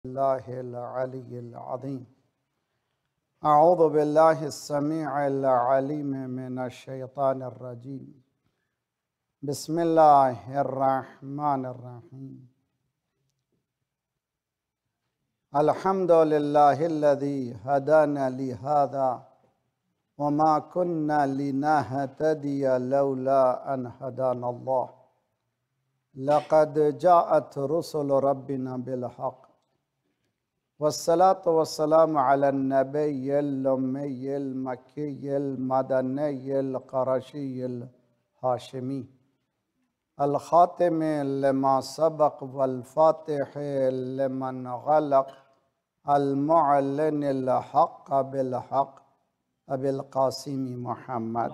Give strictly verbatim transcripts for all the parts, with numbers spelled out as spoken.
الله العلي العظيم. أعوذ بالله السميع العليم من الشيطان الرجيم. بسم الله الرحمن الرحيم. الحمد لله الذي هدانا لهذا وما كنا لنهتدي لولا أن هدانا الله لقد جاءت رسل ربنا بالحق والصلاة والسلام على النبي الأمي المكي المدني القرشي الهاشمي الخاتم لما سبق والفاتح لمن غلق المعلن الحق بالحق أبي القاسم محمد.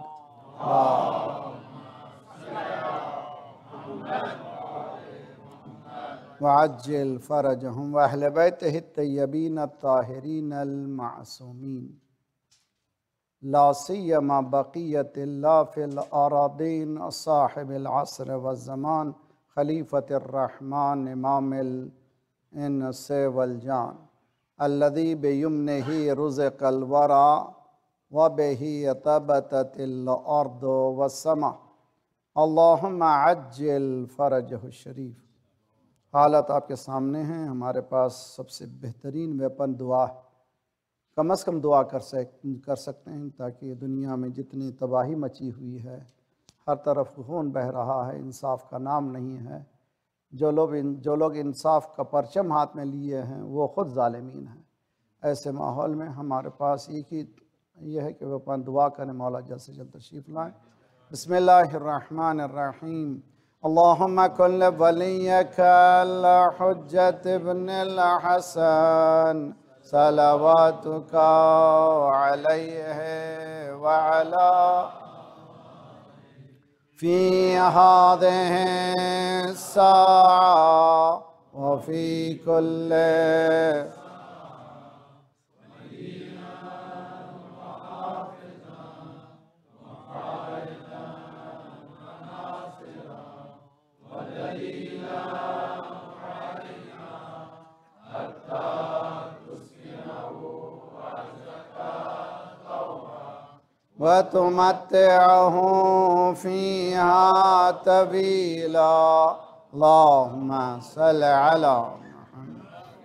وعجل فرجهم وأهل بيته الطيبين الطاهرين المعصومين لا سيما بقية الله في الأراضين صاحب العصر والزمان خليفة الرحمن إمام الإنس والجان الذي بيمنه رزق الورى وبه تبتت الأرض والسماء اللهم عجل فرجه الشريف. حالت آپ کے سامنے ہیں. ہمارے پاس سب سے بہترین ویپن دعا ہے. کم از کم دعا کر سک کر سکتے ہیں تاکہ دنیا میں جتنی تباہی مچی ہوئی ہے، ہر طرف خون بہہ رہا ہے، انصاف کا نام نہیں ہے. جو لوگ جو لوگ انصاف کا پرچم ہاتھ میں لیے ہیں وہ خود ظالمین ہیں. ایسے ماحول میں ہمارے پاس ایک ہی یہ ہے کہ ویپن دعا کریں. مولا جلد سے جلد تشریف لائیں. بسم اللہ الرحمن الرحیم. اللهم كن وليك الحجة ابن الحسن صلواتك عليه وعلى في هذه الساعة وفي كل وتمتعه فيها طويلا اللهم صل على محمد.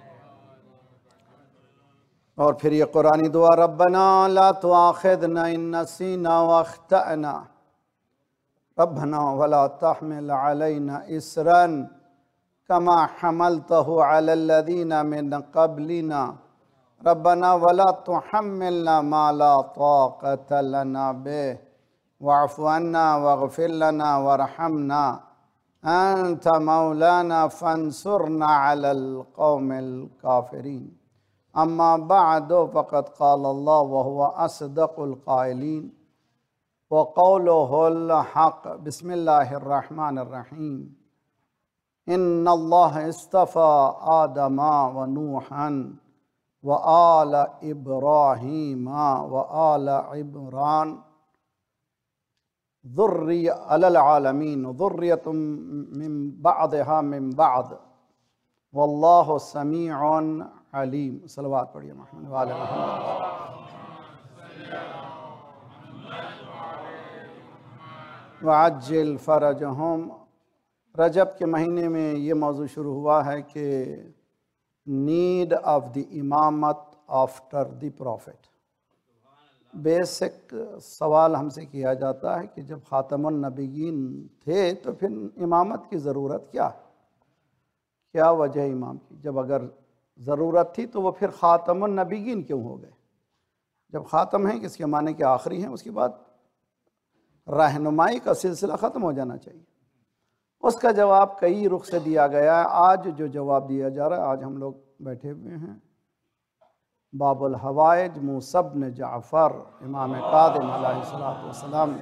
اور پھر یہ قرآنی دعا ربنا لا تؤاخذنا ان نسينا واخطأنا ربنا ولا تحمل علينا إصرا كما حملته على الذين من قبلنا ربنا ولا تحملنا ما لا طاقة لنا به واعف عنا واغفر لنا وارحمنا أنت مولانا فانصرنا على القوم الكافرين. أما بعد فقد قال الله وهو أصدق القائلين وقوله الحق. بسم الله الرحمن الرحيم. إن الله اصطفى آدم ونوحا وآل إبراهيم وآل عمران ذرية على العالمين ذرية من بعضها من بعض والله سميع عليم. صلوات پڑھیے محمد وآل محمد. وعجل فرجهم. رجب کے مہینے میں یہ موضوع شروع ہوا ہے کہ نیڈ آف دی امامت آفٹر دی پروفٹ. بیسک سوال ہم سے کیا جاتا ہے کہ جب خاتم النبیین تھے تو پھر امامت کی ضرورت کیا کیا وجہ امام کی؟ جب اگر ضرورت تھی تو وہ پھر خاتم النبیین کیوں ہو گئے؟ جب خاتم ہیں کس کے معنی کے آخری ہیں، اس کے بعد رہنمائی کا سلسلہ ختم ہو جانا چاہیے. اس کا جواب کئی رخ سے دیا گیا ہے. آج جو جواب دیا جا رہا ہے، آج ہم لوگ بیٹھے ہوئے ہیں باب الحوائج موسیٰ بن جعفر امام کاظم علیہ السلام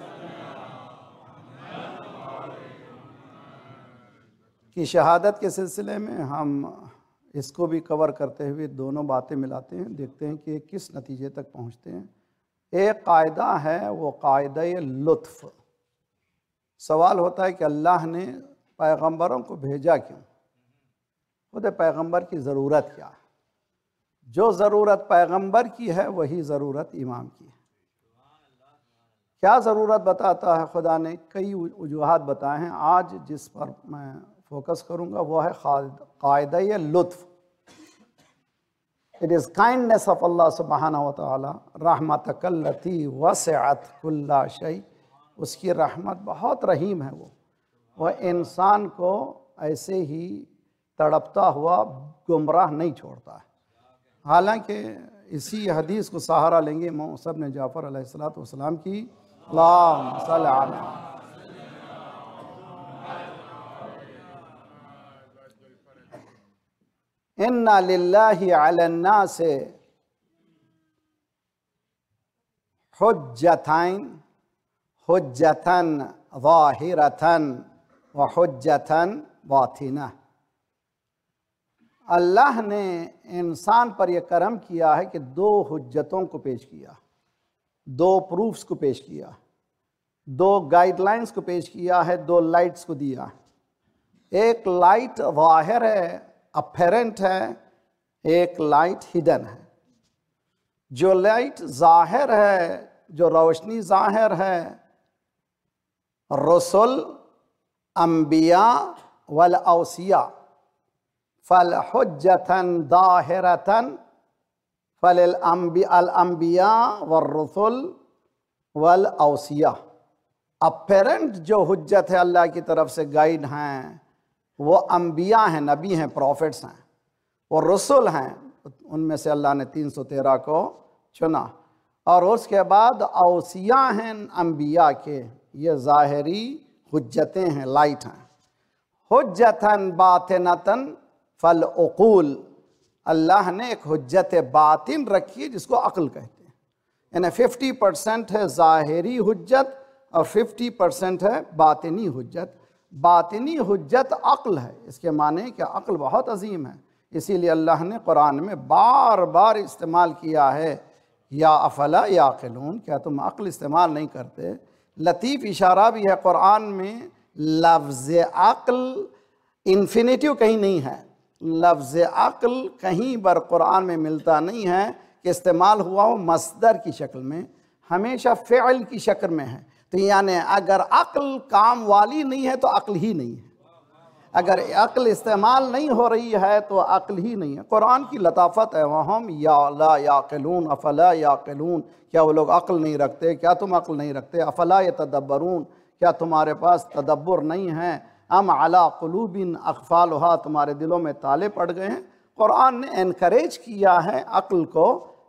کی شہادت کے سلسلے میں ہم اس کو بھی کور کرتے ہوئے دونوں باتیں ملاتے ہیں، دیکھتے ہیں کہ کس نتیجے تک پہنچتے ہیں. ایک قاعدہ ہے وہ قاعدہ لطف. سوال ہوتا ہے کہ اللہ نے پیغمبروں کو بھیجا کیوں؟ خود پیغمبر کی ضرورت کیا ہے؟ جو ضرورت پیغمبر کی ہے وہی ضرورت امام کی ہے۔ کیا ضرورت بتاتا ہے خدا نے؟ کئی وجوہات بتائے ہیں، آج جس پر میں فوکس کروں گا وہ ہے قاعدہ لطف۔ It is kindness of Allah subhanahu wa ta'ala، رحمتک التی وسعت کل شیء، اس کی رحمت بہت رحیم ہے، وہ وہ انسان کو ایسے ہی تڑپتا ہوا گمراہ نہیں چھوڑتا ہے۔ حالانکہ اسی حدیث کو سہارا لیں گے موسیٰ بن جعفر علیہ السلام کی، اللہم صل علی اِنَّ لِلَّهِ عَلَى النَّاسِ حُجَّتَيْن حُجَّةً ظَاهِرَةً وَحُجَّةً بَاطِنَةً۔ اللہ نے انسان پر یہ کرم کیا ہے کہ دو حجتوں کو پیش کیا، دو پروفز کو پیش کیا، دو گائیڈ لائنز کو پیش کیا ہے، دو لائٹس کو دیا۔ ایک لائٹ ظاہر ہے، اپیرنٹ ہے، ایک لائٹ ہڈن ہے۔ جو لائٹ ظاہر ہے، جو روشنی ظاہر ہے، رسل، انبیاء والاوصیاء، فالحجة ظاہرة فللانبیاء والرسل والاوصیاء۔ اپیرنٹ جو حجت ہے اللہ کی طرف سے گائیڈ ہیں وہ انبیاء ہیں، نبی ہیں، پروفٹس ہیں، اور رسول ہیں، ان میں سے اللہ نے تین سو تیرہ کو چنا، اور اس کے بعد اوصیاء ہیں انبیاء کے، یہ ظاہری حجتیں ہیں، لائٹ ہیں۔ حجتاً باطنتاً فالعقول، اللہ نے ایک حجت باطن رکھی ہے جس کو عقل کہتے ہیں، یعنی ففٹی پرسنٹ ہے ظاہری حجت اور ففٹی پرسنٹ ہے باطنی حجت۔ باطنی حجت عقل ہے، اس کے معنی کہ عقل بہت عظیم ہے، اسی لیے اللہ نے قرآن میں بار بار استعمال کیا ہے، یا افلا یعقلون، کیا تم عقل استعمال نہیں کرتے؟ لطیف اشارہ بھی ہے قرآن میں، لفظ عقل انفینیٹیو کہیں نہیں ہے، لفظ عقل کہیں بر قرآن میں ملتا نہیں ہے کہ استعمال ہوا ہو مصدر کی شکل میں، ہمیشہ فعل کی شکل میں ہے۔ تو یعنی اگر عقل کام والی نہیں ہے تو عقل ہی نہیں ہے، اگر عقل استعمال نہیں ہو رہی ہے تو عقل ہی نہیں ہے۔ قرآن کی لطافت ہے، وَهُمْ یا لا یعقلون افلا یعقلون، کیا وہ لوگ عقل نہیں رکھتے؟ کیا تم عقل نہیں رکھتے؟ افلا یتدبرون، کیا تمہارے پاس تدبر نہیں ہے؟ ام علی قلوب اقفالها، تمہارے دلوں میں تالے پڑ گئے ہیں۔ قرآن نے انکریج کیا ہے عقل کو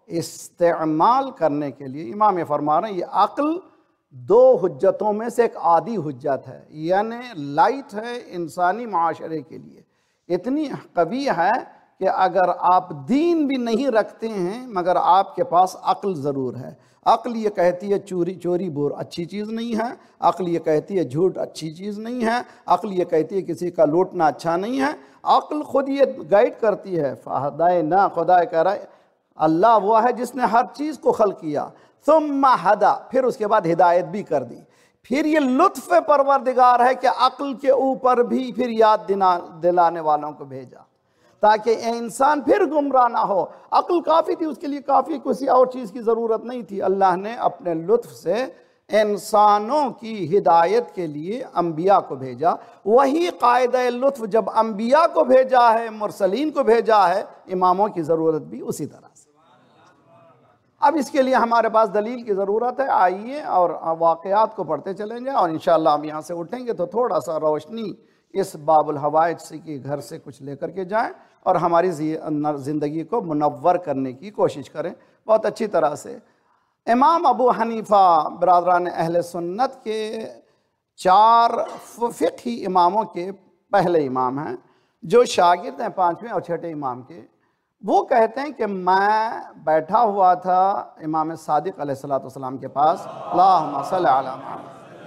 استعمال کرنے کے لیے۔ امام یہ فرما رہے ہیں یہ عقل دو حجتوں میں سے ایک آدھی حجت ہے، یعنی لائٹ ہے انسانی معاشرے کے لیے، اتنی قوی ہے کہ اگر آپ دین بھی نہیں رکھتے ہیں مگر آپ کے پاس عقل ضرور ہے۔ عقل یہ کہتی ہے چوری چوری بور اچھی چیز نہیں ہے، عقل یہ کہتی ہے جھوٹ اچھی چیز نہیں ہے، عقل یہ کہتی ہے کسی کا لوٹنا اچھا نہیں ہے، عقل خود یہ گائیڈ کرتی ہے۔ فہدینا، خدا کہہ رہا ہے اللہ وہ ہے جس نے ہر چیز کو خلق کیا، ثم ہدا، پھر اس کے بعد ہدایت بھی کر دی۔ پھر یہ لطف پروردگار ہے کہ عقل کے اوپر بھی پھر یاد دلانے والوں کو بھیجا تاکہ انسان پھر گمراہ نہ ہو۔ عقل کافی تھی، اس کے لیے کافی کسی اور چیز کی ضرورت نہیں تھی۔ اللہ نے اپنے لطف سے انسانوں کی ہدایت کے لیے انبیاء کو بھیجا۔ وہی قاعدہ لطف جب انبیاء کو بھیجا ہے، مرسلین کو بھیجا ہے، اماموں کی ضرورت بھی اسی طرح سے۔ اب اس کے لیے ہمارے پاس دلیل کی ضرورت ہے، آئیے اور واقعات کو پڑھتے چلیں جائیں، اور انشاءاللہ ہم یہاں سے اٹھیں گے تو تھوڑا سا روشنی اس باب الحوائج سے کی گھر سے کچھ لے کر کے جائیں اور ہماری زندگی کو منور کرنے کی کوشش کریں بہت اچھی طرح سے۔ امام ابو حنیفہ برادران اہل سنت کے چار فقہی اماموں کے پہلے امام ہیں، جو شاگرد ہیں پانچویں اور چھٹے امام کے۔ وہ کہتے ہیں کہ میں بیٹھا ہوا تھا امام صادق علیہ السلام کے پاس، اللہم صلی علی محمد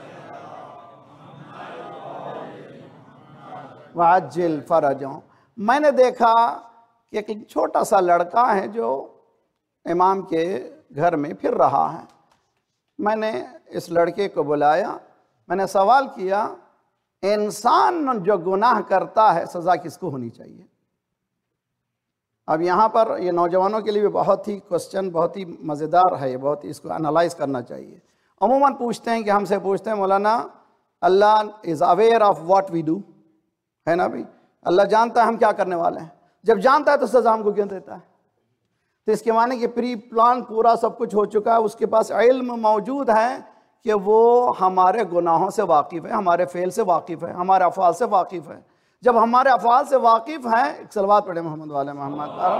وعجل فرجوں، میں نے دیکھا کہ ایک چھوٹا سا لڑکا ہے جو امام کے گھر میں پھر رہا ہے۔ میں نے اس لڑکے کو بلایا، میں نے سوال کیا انسان جو گناہ کرتا ہے سزا کس کو ہونی چاہیے؟ اب یہاں پر یہ نوجوانوں کے لیے بھی بہت ہی کوسچن بہت ہی مزیدار ہے، یہ بہت ہی اس کو انالائز کرنا چاہیے۔ عموماً پوچھتے ہیں کہ ہم سے پوچھتے ہیں مولانا اللہ is aware of what we do, ہے نا بھائی، اللہ جانتا ہے ہم کیا کرنے والے ہیں، جب جانتا ہے تو سزا ہم کو کیوں دیتا ہے؟ تو اس کے معنی کہ پری پلان پورا سب کچھ ہو چکا ہے، اس کے پاس علم موجود ہے کہ وہ ہمارے گناہوں سے واقف ہے، ہمارے فعل سے واقف ہے، ہمارے افعال سے واقف ہے۔ جب ہمارے افعال سے واقف ہیں، ایک صلوات پڑھیں محمد والے محمد پر،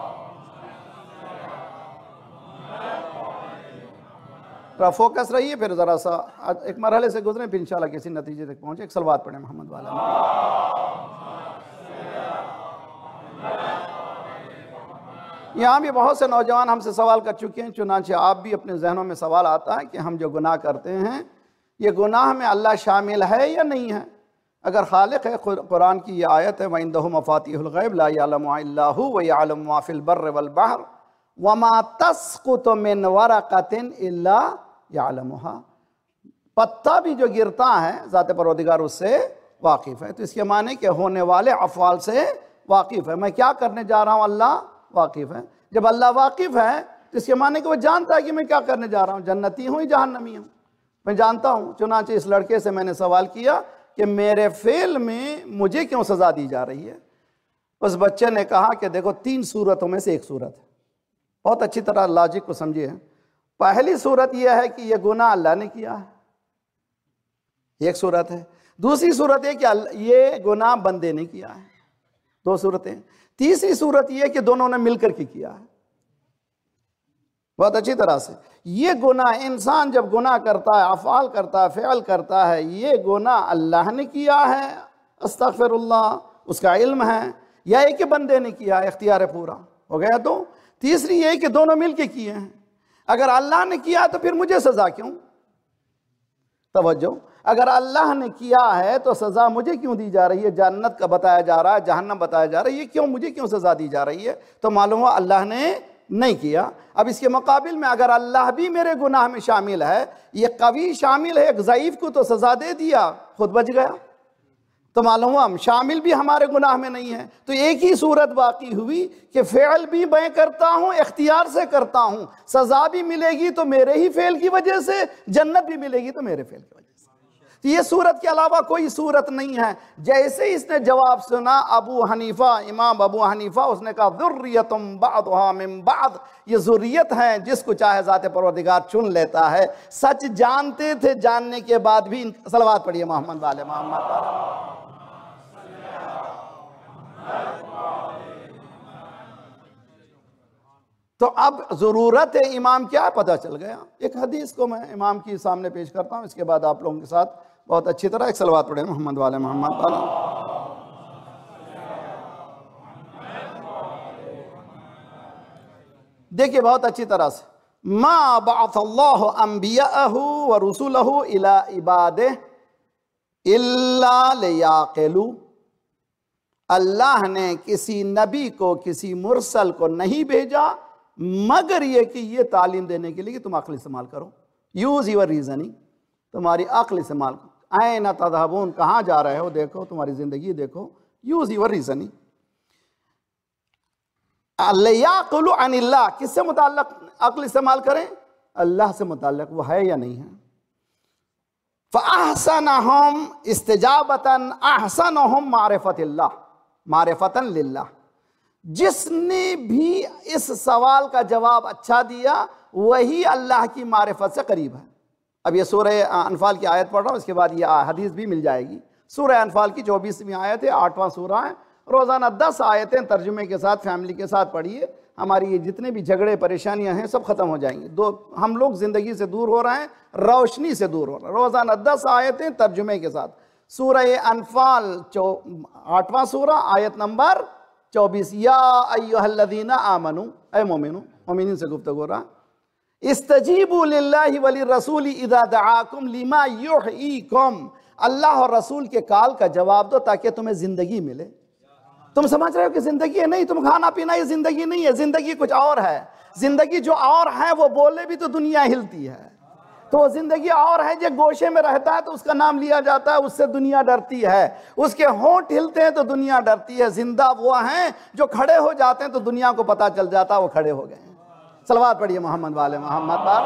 ذرا فوکس رہیے، پھر ذرا سا ایک مرحلے سے گزریں، پھر انشاءاللہ کسی نتیجے تک پہنچے۔ ایک صلوات پڑھیں محمد والے محمد۔ یہاں بھی بہت سے نوجوان ہم سے سوال کر چکے ہیں، چنانچہ آپ بھی اپنے ذہنوں میں سوال آتا ہے کہ ہم جو گناہ کرتے ہیں یہ گناہ میں اللہ شامل ہے یا نہیں ہے؟ اگر خالق ہے، قرآن کی یہ آیت ہے وَعِندَهُ مَفَاتِحُ الْغَيْبِ لَا يَعْلَمُهَا إِلَّا هُوَ وَيَعْلَمُ مَا فِي الْبَرِّ وَالْبَحْرِ وَمَا تَسْقُطُ مِنْ وَرَقَةٍ إِلَّا يَعْلَمُهَا۔ پتا بھی جو گرتا ہے ذات پروردگار اس سے واقف ہے۔ تو اس کے معنی کہ ہونے والے افعال سے واقف ہے، میں کیا کرنے جا رہا ہوں اللہ واقف ہے۔ جب اللہ واقف ہے تو اس کے معنی کہ وہ جانتا ہے کہ میں کیا کرنے جا رہا ہوں، جنتی ہوں یا جہنمی ہوں، میں جانتا ہوں۔ چنانچہ اس لڑکے سے میں نے سوال کیا کہ میرے فعل میں مجھے کیوں سزا دی جا رہی ہے؟ اس بچے نے کہا کہ دیکھو تین صورتوں میں سے ایک صورت ہے، بہت اچھی طرح لاجک کو سمجھیے۔ پہلی صورت یہ ہے کہ یہ گناہ اللہ نے کیا ہے، ایک صورت ہے۔ دوسری صورت ہے کہ یہ گناہ بندے نے کیا ہے، دو صورتیں۔ تیسری صورت یہ ہے کہ دونوں نے مل کر کے کیا ہے، بہت اچھی طرح سے۔ یہ گناہ انسان جب گناہ کرتا ہے، افعال کرتا ہے، فعل کرتا ہے، یہ گناہ اللہ نے کیا ہے، استغفر اللہ، اس کا علم ہے، یا ایک بندے نے کیا ہے، اختیار پورا ہو گیا۔ تو تیسری یہ کہ دونوں مل کے کیے ہیں۔ اگر اللہ نے کیا تو پھر مجھے سزا کیوں؟ توجہ، اگر اللہ نے کیا ہے تو سزا مجھے کیوں دی جا رہی ہے؟ جنت کا بتایا جا رہا ہے، جہنم بتایا جا رہا ہے، یہ کیوں مجھے کیوں سزا دی جا رہی ہے؟ تو معلوم ہوا اللہ نے نہیں کیا۔ اب اس کے مقابل میں اگر اللہ بھی میرے گناہ میں شامل ہے، یہ قوی شامل ہے، ایک ضعیف کو تو سزا دے دیا، خود بچ گیا، تو معلوم ہوا شامل بھی ہمارے گناہ میں نہیں ہے۔ تو ایک ہی صورت باقی ہوئی کہ فعل بھی میں کرتا ہوں، اختیار سے کرتا ہوں، سزا بھی ملے گی تو میرے ہی فعل کی وجہ سے، جنت بھی ملے گی تو میرے فعل کی وجہ سے۔ تو یہ صورت کے علاوہ کوئی صورت نہیں ہے۔ جیسے اس نے جواب سنا ابو حنیفہ، امام ابو حنیفہ، اس نے کہا ذریۃ بعضها من بعض، یہ ذریت ہے، جس کو چاہے ذات پروردگار چن لیتا ہے۔ سچ جانتے تھے، جاننے کے بعد بھی صلوات پڑھیے محمد والے محمد پر۔ تو اب ضرورت امام کیا پتہ چل گیا۔ ایک حدیث کو میں امام کی سامنے پیش کرتا ہوں، اس کے بعد آپ لوگوں کے ساتھ بہت اچھی طرح ایک صلوات پڑھیں محمد والے محمد پر۔ دیکھیے بہت اچھی طرح سے، ما بعث اللہ انبیاءہ ورسولہ الی عبادہ الا لیعقلوا، اللہ نے کسی نبی کو، کسی مرسل کو نہیں بھیجا مگر یہ کہ یہ تعلیم دینے کے لیے کہ تم عقل استعمال کرو، یوز یور ریزننگ، تمہاری عقل استعمال کرو۔ این تذہبون، کہاں جا رہے ہو، دیکھو تمہاری زندگی دیکھو، یوز یور ریزننگ۔ لیعقلوا عن اللہ، کس سے متعلق عقل استعمال کریں؟ اللہ سے متعلق، وہ ہے یا نہیں ہے۔ فَأَحْسَنَهُمْ اسْتِجَابَةً أَحْسَنَهُمْ مَعْرِفَةِ اللَّهِ معرفتاً للہ، جس نے بھی اس سوال کا جواب اچھا دیا وہی اللہ کی معرفت سے قریب ہے۔ اب یہ سورہ انفال کی آیت پڑھ رہا ہوں، اس کے بعد یہ حدیث بھی مل جائے گی۔ سورہ انفال کی چوبیسویں آیت ہے، آٹھواں سورہ ہے، روزانہ دس آیتیں ترجمے کے ساتھ فیملی کے ساتھ پڑھیے، ہماری یہ جتنے بھی جھگڑے پریشانیاں ہیں سب ختم ہو جائیں گی۔ دو ہم لوگ زندگی سے دور ہو رہے ہیں، روشنی سے دور ہو رہے ہیں۔ روزانہ دس آیتیں ترجمے کے ساتھ، سورہ انفال آٹھواں سورہ آیت نمبر چوبیس، یا ایہا الذین آمنو، اے مومنو، مومنین سے گفتگو رہا، استجیبوا للہ وللرسول اذا دعاکم لما یحییکم، اللہ اور رسول کے کال کا جواب دو تاکہ تمہیں زندگی ملے۔ تم سمجھ رہے ہو کہ زندگی ہے؟ نہیں، تم کھانا پینا یہ زندگی نہیں ہے، زندگی کچھ اور ہے۔ زندگی جو اور ہے وہ بولے بھی تو دنیا ہلتی ہے، تو وہ زندگی اور ہے جو گوشے میں رہتا ہے تو اس کا نام لیا جاتا ہے، اس سے دنیا ڈرتی ہے، اس کے ہونٹ ہلتے ہیں تو دنیا ڈرتی ہے۔ زندہ وہ ہیں جو کھڑے ہو جاتے ہیں تو دنیا کو پتا چل جاتا ہے وہ کھڑے ہو گئے ہیں۔ صلوات پڑھیے محمد والے محمد پر۔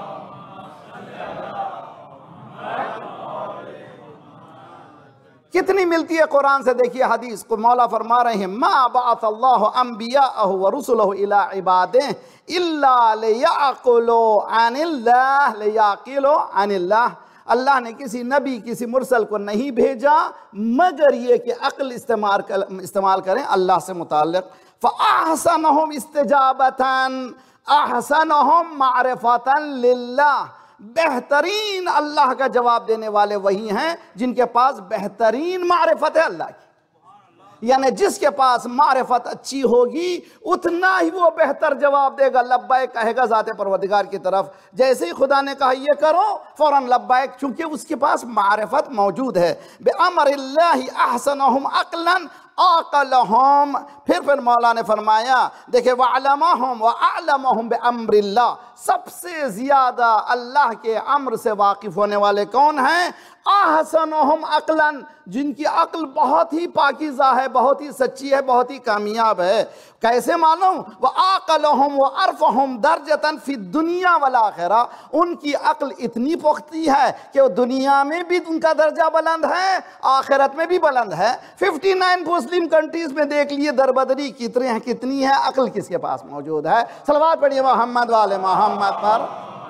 کتنی ملتی ہے قرآن سے، دیکھیے حدیث کو مولا فرما رہے ہیں ما بعث اللہ انبیاءہ ورسلہ الی عبادہ الا لیعقلوا عن اللہ لیعقلوا عن اللہ۔ اللہ نے کسی نبی کسی مرسل کو نہیں بھیجا مگر یہ کہ عقل استعمال کریں اللہ سے متعلق۔ فَأَحْسَنَهُمْ اسْتِجَابَةً احسنہم معرفۃ للہ۔ بہترین اللہ کا جواب دینے والے وہی ہیں جن کے پاس بہترین معرفت ہے اللہ کی، یعنی جس کے پاس معرفت اچھی ہوگی اتنا ہی وہ بہتر جواب دے گا، لبیک کہے گا ذات پروردگار کی طرف۔ جیسے ہی خدا نے کہا یہ کرو فوراً لبیک، چونکہ اس کے پاس معرفت موجود ہے۔ بِأَمْرِ اللَّهِ أَحْسَنَهُمْ عَقْلًا آقلہم۔ پھر پھر مولا نے فرمایا دیکھیں وَعْلَمَهُمْ وَأَعْلَمَهُمْ بِأَمْرِ اللَّهِ، سب سے زیادہ اللہ کے امر سے واقف ہونے والے کون ہیں؟ احسنہم عقلاً، جن کی عقل بہت ہی پاکیزہ ہے، بہت ہی سچی ہے، بہت ہی کامیاب ہے۔ کیسے معلوم؟ وَآقَلَهُمْ وَأَرْفَهُمْ دَرْجَةً فِي الدُّنْيَا وَالْآخِرَةِ، ان کی عقل اتنی پختی ہے کہ وہ دنیا میں بھی ان کا درجہ بلند ہے، آخرت میں بھی بلند ہے۔ ففٹی نائن مسلم کنٹریز میں دیکھ لیے دربدری کتنے ہیں، کتنی ہے، عقل کس کے پاس موجود ہے؟ صلوات پڑھیے محمد والے محمد پر۔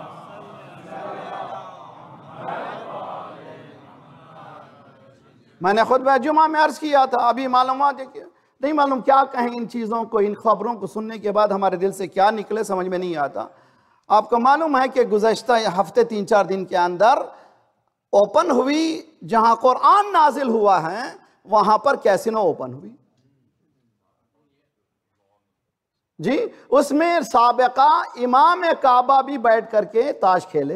میں نے خطبہ جمعہ میں عرض کیا تھا، ابھی معلومات دیکھیے نہیں معلوم کیا کہیں ان چیزوں کو، ان خبروں کو سننے کے بعد ہمارے دل سے کیا نکلے سمجھ میں نہیں آتا۔ آپ کو معلوم ہے کہ گزشتہ ہفتے تین چار دن کے اندر اوپن ہوئی، جہاں قرآن نازل ہوا ہے وہاں پر کیسینو اوپن ہوئی جی، اس میں سابقہ امام کعبہ بھی بیٹھ کر کے تاش کھیلے۔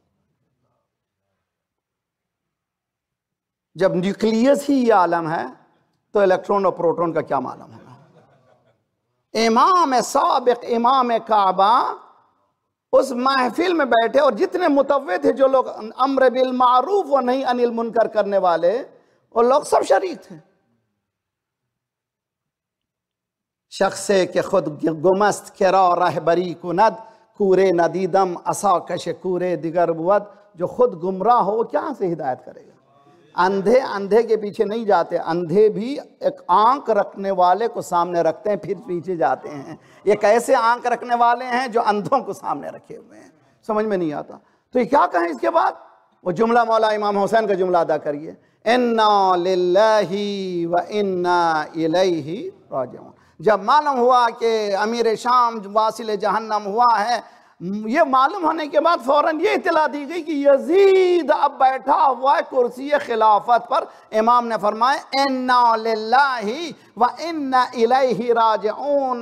جب نیوکلیس ہی یہ عالم ہے تو الیکٹرون اور پروٹون کا کیا معلوم ہوگا؟ امام سابق امام کعبہ اس محفل میں بیٹھے، اور جتنے متوع تھے جو لوگ امر بالمعروف و نہی عن المنکر کرنے والے، وہ لوگ سب شریک تھے۔ شخص کہ خود گمست کرا رہبری کند، کورے ندیدم عصا کش کورے دیگر بود۔ جو خود گمراہ ہو وہ کہاں سے ہدایت کرے گا؟ اندھے اندھے کے پیچھے نہیں جاتے، اندھے بھی ایک آنکھ رکھنے والے کو سامنے رکھتے ہیں پھر پیچھے جاتے ہیں۔ یہ کیسے آنکھ رکھنے والے ہیں؟ جو اندھوں کو سامنے رکھے ہوئے ہیں۔ سمجھ میں نہیں آتا تو یہ کیا کہیں اس کے بعد؟ وہ جملہ مولا امام حسین کا جملہ ادا کریے، اِنَّا لِلَّهِ وَإِنَّا إِلَيْهِ راجعون۔ جب معلوم ہوا کہ امیر شام واصل جہنم ہوا ہے، یہ معلوم ہونے کے بعد فوراً یہ اطلاع دی گئی کہ یزید اب بیٹھا ہوا ہے کرسی خلافت پر۔ امام نے فرمایا اِنَّا لِلَّهِ وَإِنَّا إِلَيْهِ راجعون۔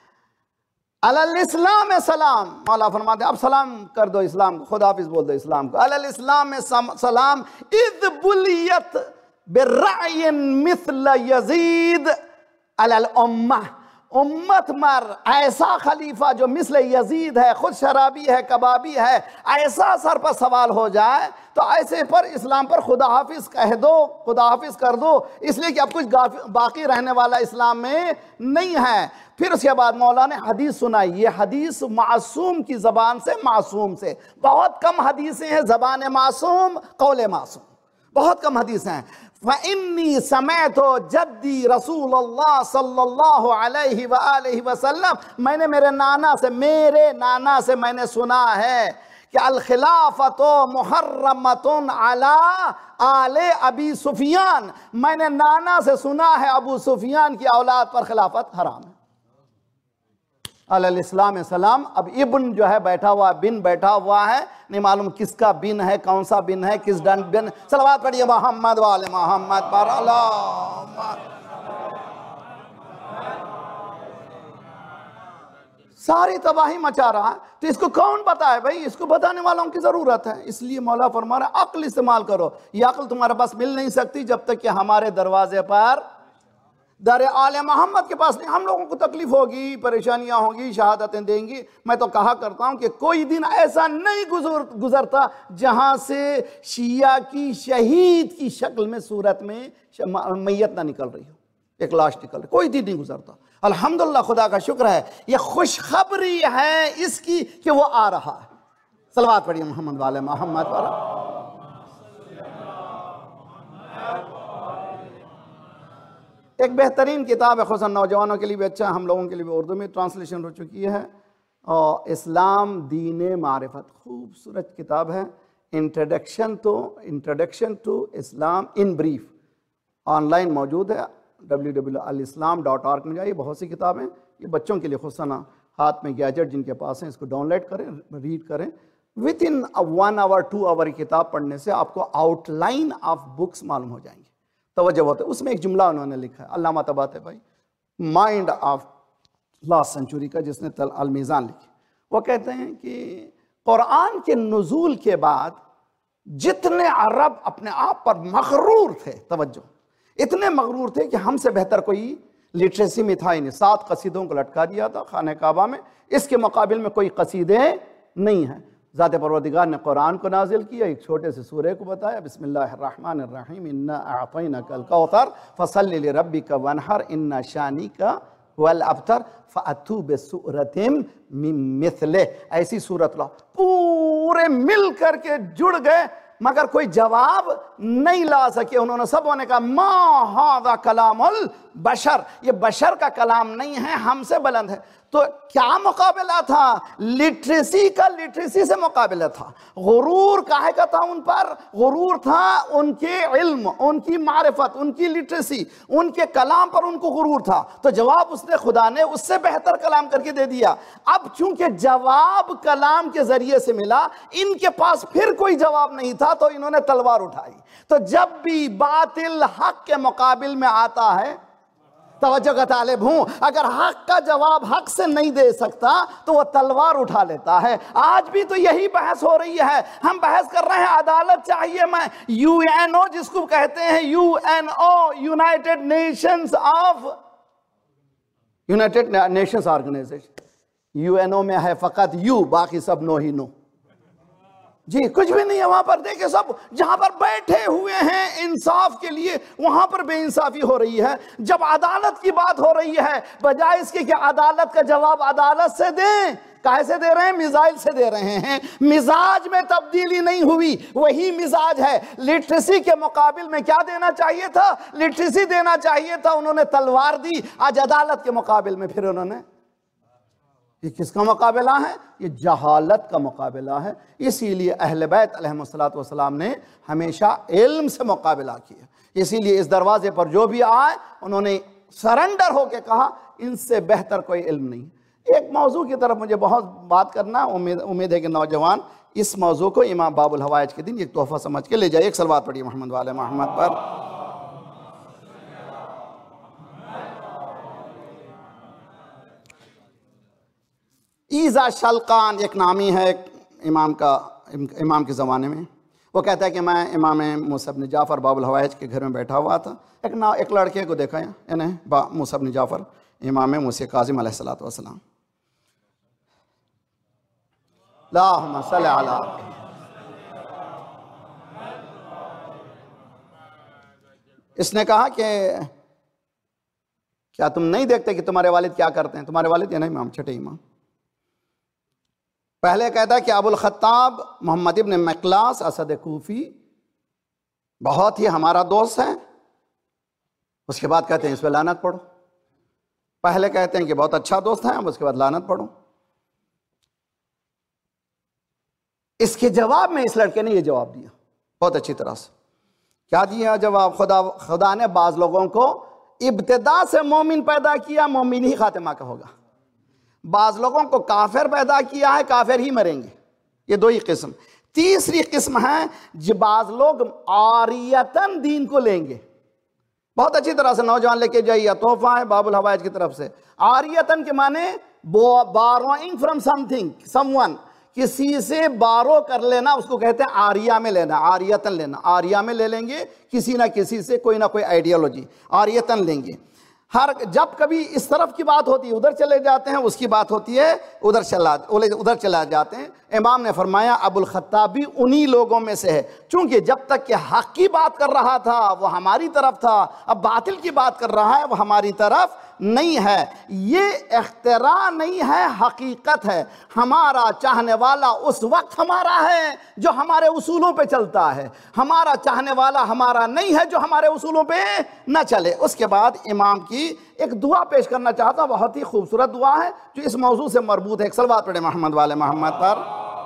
علی الاسلام سلام، مولا فرماتے ہیں اب سلام کر دو اسلام کو، خداحافظ بول دو اسلام کو۔ علی الاسلام سلام اذ بلیت برعی مثل یزید علی الامہ۔ امت مر ایسا خلیفہ جو مثل یزید ہے، خود شرابی ہے، کبابی ہے، ایسا سر پر سوال ہو جائے تو ایسے پر اسلام پر خدا حافظ کہہ دو، خدا حافظ کر دو، اس لیے کہ اب کچھ باقی رہنے والا اسلام میں نہیں ہے۔ پھر اس کے بعد مولا نے حدیث سنائی، یہ حدیث معصوم کی زبان سے، معصوم سے۔ بہت کم حدیثیں ہیں زبان معصوم قول معصوم، بہت کم حدیثیں ہیں۔ فَإِنِّي سَمِعْتُ جَدِّي رسول اللہ صلی اللہ علیہ وآلہ وسلم، میں نے میرے نانا سے میرے نانا سے میں نے سنا ہے کہ الخلافت محرمت علی آل ابی سفیان، میں نے نانا سے سنا ہے ابو سفیان کی اولاد پر خلافت حرام ہے۔ علی الاسلام سلام۔ اب ابن جو ہے بیٹھا ہوا، بن بیٹھا ہوا ہے، نہیں معلوم کس کا بن ہے، کون سا بن ہے، کس ڈن بن۔ صلوات پڑھیے محمد والے محمد پر۔ اللہم ساری تباہی مچا رہا ہے، تو اس کو کون بتائے بھائی؟ اس کو بتانے والوں کی ضرورت ہے۔ اس لیے مولا فرما رہا ہے عقل استعمال کرو۔ یہ عقل تمہارے پاس مل نہیں سکتی جب تک کہ ہمارے دروازے پر در آل محمد کے پاس نہیں. ہم لوگوں کو تکلیف ہوگی، پریشانیاں ہوگی، شہادتیں دیں گی. میں تو کہا کرتا ہوں کہ کوئی دن ایسا نہیں گزرتا جہاں سے شیعہ کی شہید کی شکل میں، صورت میں میت نہ نکل رہی ہو، ایک لاش نکل رہی. کوئی دن نہیں گزرتا. الحمدللہ، خدا کا شکر ہے. یہ خوشخبری ہے اس کی کہ وہ آ رہا ہے. صلوات پڑھیے محمد والے محمد والا. ایک بہترین کتاب ہے، خصوصاً نوجوانوں کے لیے بھی اچھا، ہم لوگوں کے لیے بھی اردو میں ٹرانسلیشن ہو چکی ہے، اور اسلام دین معرفت. خوبصورت کتاب ہے. انٹروڈکشن تو introduction to Islam in brief online موجود ہے. W W Al-Islam dot org میں جائیے. بہت سی کتابیں یہ بچوں کے لیے، خصوصاً ہاتھ میں گیجٹ جن کے پاس ہیں، اس کو ڈاؤن لوڈ کریں، ریڈ کریں. Within one hour two hour کتاب پڑھنے سے آپ کو آؤٹ لائن آف بکس معلوم ہو جائیں گے. توجہ ہوتا ہے. اس میں ایک جملہ انہوں نے لکھا ہے، علامہ طباطبائی، مائنڈ آف لاسٹ سنچوری کا، جس نے المیزان لکھی. وہ کہتے ہیں کہ قرآن کے نزول کے بعد جتنے عرب اپنے آپ پر مغرور تھے، توجہ، اتنے مغرور تھے کہ ہم سے بہتر کوئی لٹریسی میں تھا ہی نہیں. سات قصیدوں کو لٹکا دیا تھا خانہ کعبہ میں، اس کے مقابل میں کوئی قصیدے نہیں ہیں. ذات پروردگار نے قرآن کو نازل کیا، ایک چھوٹے سے سورے کو بتایا، بسم اللہ الرحمن الرحیم، انا اعطیناک الکوثر فصلی لربک وانحر ان شانک هو الابتر فاتوا بسورۃ من مثلہ. ایسی صورت لا. پورے مل کر کے جڑ گئے مگر کوئی جواب نہیں لا سکے. انہوں نے سب نے کہا ما ھذا کلام البشر، یہ بشر کا کلام نہیں ہے، ہم سے بلند ہے. تو کیا مقابلہ تھا؟ لٹریسی کا لٹریسی سے مقابلہ تھا. غرور کاہے کا تھا ان پر؟ غرور تھا ان کے علم، ان کی معرفت، ان کی لٹریسی، ان کے کلام پر ان کو غرور تھا. تو جواب اس نے خدا نے اس سے بہتر کلام کر کے دے دیا. اب چونکہ جواب کلام کے ذریعے سے ملا، ان کے پاس پھر کوئی جواب نہیں تھا، تو انہوں نے تلوار اٹھائی. تو جب بھی باطل حق کے مقابل میں آتا ہے، توجہ کا طالب ہوں، اگر حق کا جواب حق سے نہیں دے سکتا تو وہ تلوار اٹھا لیتا ہے. آج بھی تو یہی بحث ہو رہی ہے. ہم بحث کر رہے ہیں عدالت چاہیے. میں یو این او جس کو کہتے ہیں، U N O united nations of united nations organisation. U N O میں ہے فقط یو، باقی سب نو ہی نو. جی کچھ بھی نہیں ہے وہاں پر. دیکھیں سب جہاں پر بیٹھے ہوئے ہیں انصاف کے لیے، وہاں پر بے انصافی ہو رہی ہے. جب عدالت کی بات ہو رہی ہے، بجائے اس کے کہ عدالت کا جواب عدالت سے دیں، کہے سے دے رہے ہیں؟ میزائل سے دے رہے ہیں. مزاج میں تبدیلی نہیں ہوئی، وہی مزاج ہے. لٹریسی کے مقابل میں کیا دینا چاہیے تھا؟ لٹریسی دینا چاہیے تھا. انہوں نے تلوار دی. آج عدالت کے مقابل میں پھر انہوں نے، یہ کس کا مقابلہ ہے؟ یہ جہالت کا مقابلہ ہے. اسی لیے اہل بیت علیہ السلام نے ہمیشہ علم سے مقابلہ کیا. اسی لیے اس دروازے پر جو بھی آئے انہوں نے سرنڈر ہو کے کہا ان سے بہتر کوئی علم نہیں. ایک موضوع کی طرف مجھے بہت بات کرنا، امید امید ہے کہ نوجوان اس موضوع کو امام باب الحوائج کے دن ایک تحفہ سمجھ کے لے جائے. ایک صلوات پڑھیے محمد والے محمد پر. ایزا شلقان ایک نامی ہے امام کا، امام کے زمانے میں. وہ کہتا ہے کہ میں امام موسیٰ بن جعفر باب الحوائج کے گھر میں بیٹھا ہوا تھا. ایک نا ایک لڑکے کو دیکھا، یعنی موسیٰ بن جعفر امام موسیٰ کاظم علیہ السلام. اللہم صلی علی. اس نے کہا کہ کیا تم نہیں دیکھتے کہ تمہارے والد کیا کرتے ہیں؟ تمہارے والد یعنی امام، چھٹے امام. پہلے کہتا ہے کہ ابو الخطاب محمد ابن مقلاس اسد کوفی بہت ہی ہمارا دوست ہے. اس کے بعد کہتے ہیں اس پہ لعنت پڑھو. پہلے کہتے ہیں کہ بہت اچھا دوست ہے، اب اس کے بعد لعنت پڑھو. اس کے جواب میں اس لڑکے نے یہ جواب دیا بہت اچھی طرح سے. کیا دیا جواب؟ خدا خدا نے بعض لوگوں کو ابتدا سے مومن پیدا کیا، مومن ہی خاتمہ کا ہوگا. بعض لوگوں کو کافر پیدا کیا ہے، کافر ہی مریں گے. یہ دو ہی قسم. تیسری قسم ہے جو بعض لوگ عاریتاً دین کو لیں گے. بہت اچھی طرح سے نوجوان لے کے جائیے، تحفہ ہے باب الحوائج کی طرف سے. عاریتاً کے معنی borrowing from something, someone. کسی سے بارو کر لینا، اس کو کہتے ہیں عاریہ میں لینا، عاریتاً لینا. عاریہ میں لے لیں گے کسی نہ کسی سے کوئی نہ کوئی آئیڈیالوجی، عاریتاً لیں گے. ہر جب کبھی اس طرف کی بات ہوتی ہے ادھر چلے جاتے ہیں، اس کی بات ہوتی ہے ادھر چلا ادھر چلا جاتے ہیں۔ امام نے فرمایا ابو الخطاب بھی انہی لوگوں میں سے ہے، چونکہ جب تک کہ حق کی بات کر رہا تھا وہ ہماری طرف تھا، اب باطل کی بات کر رہا ہے وہ ہماری طرف نہیں ہے۔ یہ اختراع نہیں ہے، حقیقت ہے۔ ہمارا چاہنے والا اس وقت ہمارا ہے جو ہمارے اصولوں پہ چلتا ہے، ہمارا چاہنے والا ہمارا نہیں ہے جو ہمارے اصولوں پہ نہ چلے۔ اس کے بعد امام کی ایک دعا پیش کرنا چاہتا ہوں، بہت ہی خوبصورت دعا ہے جو اس موضوع سے مربوط ہے۔ ایک صلوات پڑھیں محمد والے محمد پر۔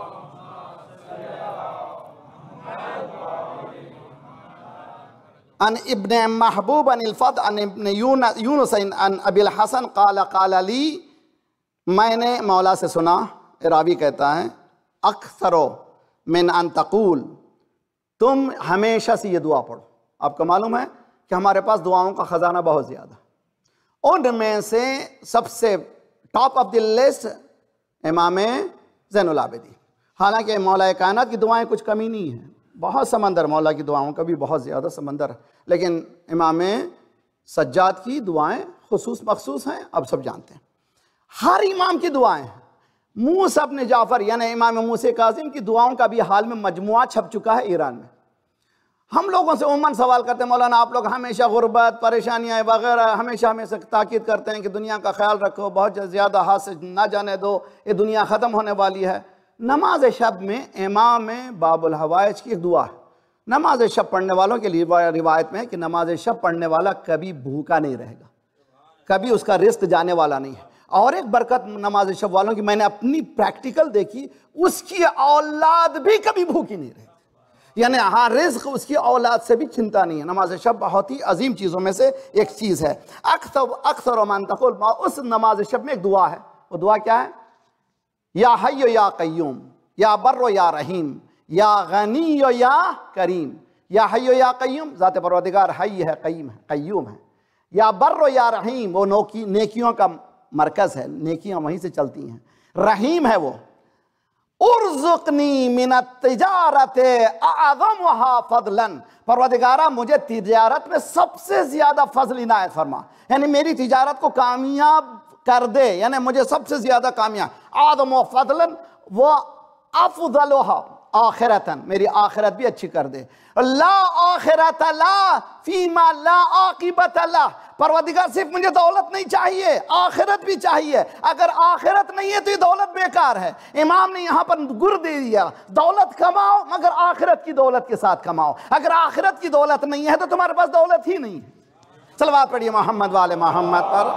ان ابن محبوب ان الفضل ان ابن یونس ان ابی الحسن قال قال لی، میں نے مولا سے سنا، راوی کہتا ہے، اکثرو من ان تقول، تم ہمیشہ سے یہ دعا پڑھو۔ آپ کو معلوم ہے کہ ہمارے پاس دعاؤں کا خزانہ بہت زیادہ، ان میں سے سب سے ٹاپ آف دی لسٹ امام زین العابدین۔ حالانکہ مولا کائنات کی دعائیں کچھ کمی نہیں ہیں، بہت سمندر، مولا کی دعاؤں کا بھی بہت زیادہ سمندر ہے، لیکن امام سجاد کی دعائیں خصوص مخصوص ہیں، اب سب جانتے ہیں۔ ہر امام کی دعائیں ہیں۔ موسیٰ بن جعفر یعنی امام موسیٰ کاظم کی دعاؤں کا بھی حال میں مجموعہ چھپ چکا ہے ایران میں۔ ہم لوگوں سے عموماً سوال کرتے ہیں، مولانا آپ لوگ ہمیشہ غربت، پریشانیاں وغیرہ ہمیشہ ہمیں سے تاکید کرتے ہیں کہ دنیا کا خیال رکھو، بہت زیادہ ہاتھ سے نہ جانے دو، یہ دنیا ختم ہونے والی ہے۔ نماز شب میں امام باب الحوائج کی ایک دعا ہے۔ نماز شب پڑھنے والوں کے لیے روایت میں ہے کہ نماز شب پڑھنے والا کبھی بھوکا نہیں رہے گا، کبھی اس کا رزق جانے والا نہیں ہے۔ اور ایک برکت نماز شب والوں کی میں نے اپنی پریکٹیکل دیکھی، اس کی اولاد بھی کبھی بھوکی نہیں رہتی، یعنی ہاں رزق اس کی اولاد سے بھی چنتا نہیں ہے۔ نماز شب بہت ہی عظیم چیزوں میں سے ایک چیز ہے۔ اکثر اکثر من تقول، اس نماز شب میں ایک دعا ہے، وہ دعا کیا ہے؟ یا حی یا قیوم، یا بر یا رحیم، یا غنی یا کریم۔ یا حی یا قیوم، ذات پروردگار حی ہے، قیم ہے، قیوم ہے۔ یا بر یا رحیم، وہ نیکیوں کا مرکز ہے، نیکیاں وہیں سے چلتی ہیں۔ رحیم ہے وہ۔ ارزقنی من التجارت اعظمها فضلا، پروردگارہ مجھے تجارت میں سب سے زیادہ فضل عنایت فرما، یعنی میری تجارت کو کامیاب کر دے، یعنی مجھے سب سے زیادہ کامیاب۔ اعظم فضلا و افضلها آخرتا، میری آخرت بھی اچھی کر دے۔ لا آخرت لا فیما لا عاقبت لا، پروردگار صرف مجھے دولت نہیں چاہیے، آخرت بھی چاہیے۔ اگر آخرت نہیں ہے تو یہ دولت بیکار ہے۔ امام نے یہاں پر گر دے دیا، دولت کماؤ مگر آخرت کی دولت کے ساتھ کماؤ۔ اگر آخرت کی دولت نہیں ہے تو تمہارے پاس دولت ہی نہیں ہے۔ صلوات پڑھیے محمد والے محمد پر۔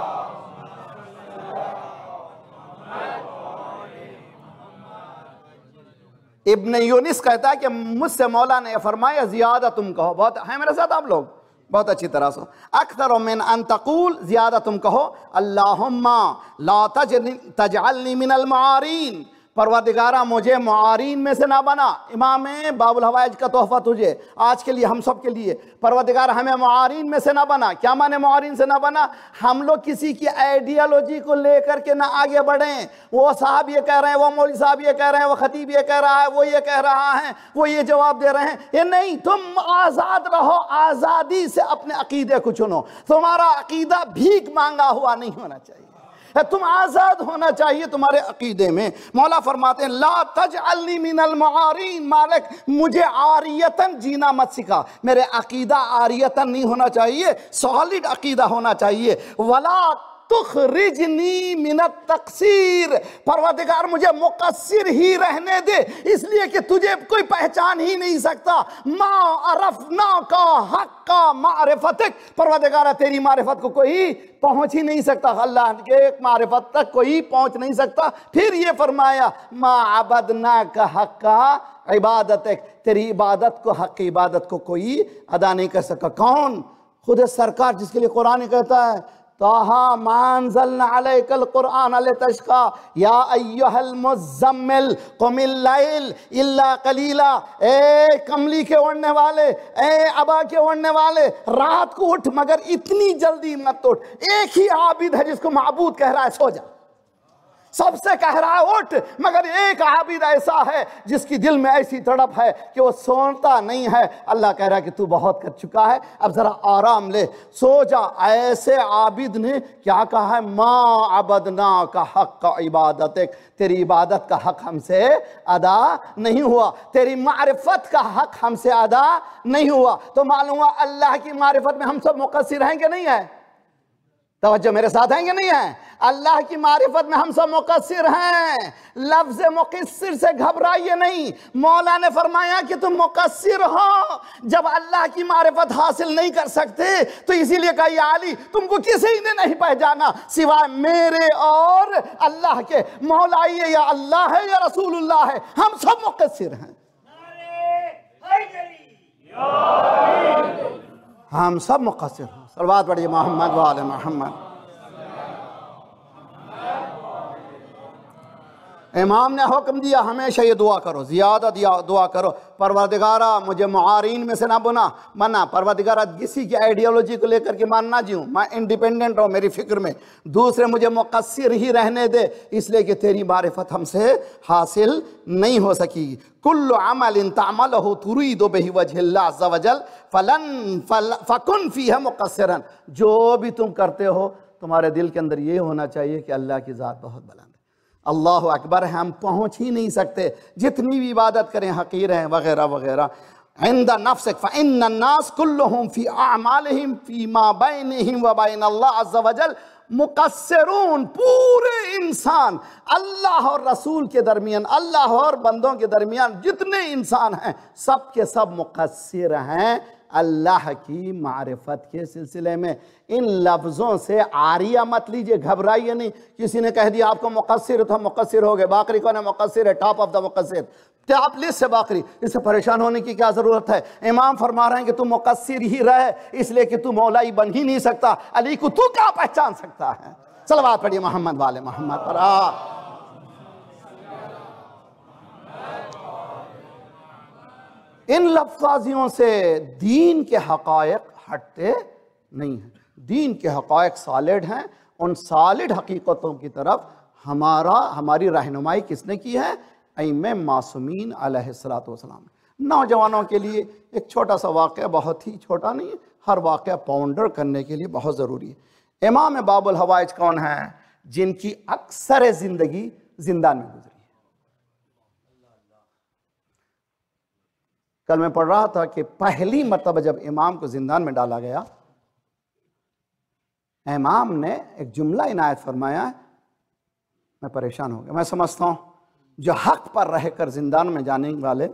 ابن یونس کہتا ہے کہ مجھ سے مولا نے فرمایا زیادہ تم کہو، بہت ہے میرے ساتھ آپ لوگ بہت اچھی طرح سے، اکثر من ان تقول، زیادہ تم کہو اللہم لا تجعلنی من المعارین، پروردگارہ مجھے معارین میں سے نہ بنا۔ امام باب الحوائج کا تحفہ تجھے آج کے لیے، ہم سب کے لیے، پروردگار ہمیں معارین میں سے نہ بنا۔ کیا معنی معارین سے نہ بنا؟ ہم لوگ کسی کی آئیڈیالوجی کو لے کر کے نہ آگے بڑھیں، وہ صاحب یہ کہہ رہے ہیں، وہ مولوی صاحب یہ کہہ رہے ہیں، وہ خطیب یہ کہہ رہا ہے، وہ یہ کہہ رہا ہے، وہ یہ جواب دے رہے ہیں، یہ نہیں۔ تم آزاد رہو، آزادی سے اپنے عقیدے کو چنو۔ تمہارا عقیدہ بھیک مانگا ہوا نہیں ہونا چاہیے، تم آزاد ہونا چاہیے تمہارے عقیدے میں۔ مولا فرماتے ہیں لا تجعلنی من المعارین، مالک مجھے عاریتاً جینا مت سکھا، میرے عقیدہ عاریتاً نہیں ہونا چاہیے، سالڈ عقیدہ ہونا چاہیے۔ ولا تخرجنی من التقصیر، پروردگار مجھے مقصر ہی رہنے دے، اس لیے کہ تجھے کوئی پہچان ہی نہیں سکتا۔ ما عرفنا کا حق کا معرفتک، پروردگار تیری معرفت کو کوئی پہنچ ہی نہیں سکتا، اللہ کے ایک معرفت تک کوئی پہنچ نہیں سکتا۔ پھر یہ فرمایا ما عبدنا کا حق کا عبادتک، تیری عبادت کو، حق عبادت کو کوئی ادا نہیں کر سکا۔ کون؟ خود سرکار، جس کے لیے قرآن کہتا ہے طٰہٰ مَا أَنزَلْنَا عَلَيْكَ الْقُرْآنَ لِتَشْقَىٰ یا ایہا المزمل قم اللیل الا قلیلا، اے کملی کے اوڑھنے والے، اے عبا کے اوڑھنے والے، رات کو اٹھ مگر اتنی جلدی مت اٹھ۔ ایک ہی عابد ہے جس کو معبود کہہ رہا ہے، سو جا۔ سب سے کہہ رہا ہے اٹھ، مگر ایک عابد ایسا ہے جس کی دل میں ایسی تڑپ ہے کہ وہ سوتا نہیں ہے۔ اللہ کہہ رہا ہے کہ تو بہت کر چکا ہے، اب ذرا آرام لے، سو جا۔ ایسے عابد نے کیا کہا ہے؟ ما عبدناک حق عبادتک، تیری عبادت کا حق ہم سے ادا نہیں ہوا، تیری معرفت کا حق ہم سے ادا نہیں ہوا۔ تو معلوم ہوا اللہ کی معرفت میں ہم سب مقصر ہیں کہ نہیں ہیں؟ توجہ میرے ساتھ ہیں کہ نہیں ہیں؟ اللہ کی معرفت میں ہم سب مقصر ہیں۔ لفظ مقصر سے گھبرائیے نہیں، مولا نے فرمایا کہ تم مقصر ہو جب اللہ کی معرفت حاصل نہیں کر سکتے، تو اسی لیے کہا یا علی تم کو کسی نے نہیں پہچانا سوائے میرے اور اللہ کے۔ مولا یہ یا اللہ ہے یا رسول اللہ ہے، ہم سب مقصر ہیں، ہم سب مقصر ہیں۔ صلوات پڑھیے محمد و آل محمد۔ امام نے حکم دیا ہمیشہ یہ دعا کرو، زیادہ دعا کرو، پروردگارہ مجھے معارین میں سے نہ بنا منا، پروردگارہ کسی کی آئیڈیالوجی کو لے کر کے مان نہ جیوں، میں انڈیپینڈنٹ ہوں میری فکر میں۔ دوسرے مجھے مقصر ہی رہنے دے، اس لیے کہ تیری معرفت ہم سے حاصل نہیں ہو سکی گی۔ کل عمل تعملہ ترید بہ وجہ اللہ عز وجل فلن فکن فیہ مقصرا، جو بھی تم کرتے ہو تمہارے دل کے اندر یہ ہونا چاہیے کہ اللہ کی ذات بہت بلند ہے، اللہ اکبر ہے، ہم پہنچ ہی نہیں سکتے، جتنی بھی عبادت کریں حقیر ہیں وغیرہ وغیرہ۔ عند نفسک فإن الناس كلهم في اعمالهم فيما بينهم وبين اللہ عز وجل مقصرون، پورے انسان اللہ اور رسول کے درمیان، اللہ اور بندوں کے درمیان جتنے انسان ہیں سب کے سب مقصر ہیں اللہ کی معرفت کے سلسلے میں۔ ان لفظوں سے عاریہ مت لیجئے، گھبرائیے نہیں۔ کسی نے کہہ دیا آپ کو مقصر تو مقصر ہو گئے، باقری کون ہے؟ مقصر ہے، ٹاپ آف دا مقصر، ٹاپ لسٹ سے باقری، اس سے پریشان ہونے کی کیا ضرورت ہے؟ امام فرما رہے ہیں کہ تو مقصر ہی رہے، اس لیے کہ تو مولائی بن ہی نہیں سکتا، علی کو تو کیا پہچان سکتا ہے؟ صلوات پڑھیے محمد والے محمد پر۔ ان لفظیوں سے دین کے حقائق ہٹتے نہیں ہیں، دین کے حقائق سالڈ ہیں، ان سالڈ حقیقتوں کی طرف ہمارا ہماری رہنمائی کس نے کی ہے؟ ائمہ معصومین علیہ السلام۔ نوجوانوں کے لیے ایک چھوٹا سا واقعہ، بہت ہی چھوٹا نہیں ہے، ہر واقعہ پاؤنڈر کرنے کے لیے بہت ضروری ہے۔ امام باب الحوائج کون ہیں؟ جن کی اکثر زندگی زندان میں گزری ہے۔ کل میں پڑھ رہا تھا کہ پہلی مرتبہ جب امام کو زندان میں ڈالا گیا، امام نے ایک جملہ عنایت فرمایا، میں پریشان ہو گیا۔ میں سمجھتا ہوں جو حق پر رہ کر زندان میں جانے والے،